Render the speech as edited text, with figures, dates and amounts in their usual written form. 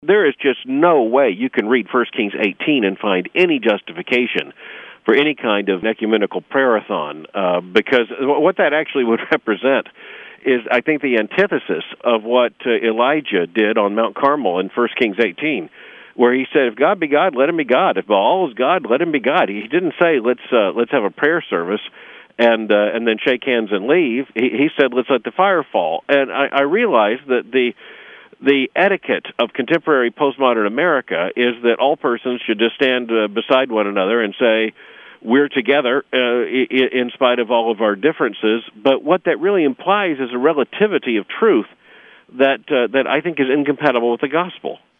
There is just no way you can read 1 Kings 18 and find any justification for any kind of ecumenical prayer-a-thon, because what that actually would represent is, I think, the antithesis of what Elijah did on Mount Carmel in 1 Kings 18, where he said, if God be God, let him be God. If Baal is God, let him be God. He didn't say, let's have a prayer service and then shake hands and leave. He said, let's let the fire fall. And I realized that the etiquette of contemporary postmodern America is that all persons should just stand beside one another and say, we're together in spite of all of our differences. But what that really implies is a relativity of truth that I think is incompatible with the gospel.